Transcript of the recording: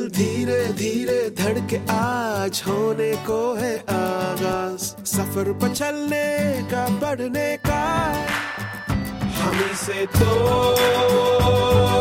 धीरे धीरे धड़के आज होने को है आगाज, सफर पर चलने का बढ़ने का हमी से तो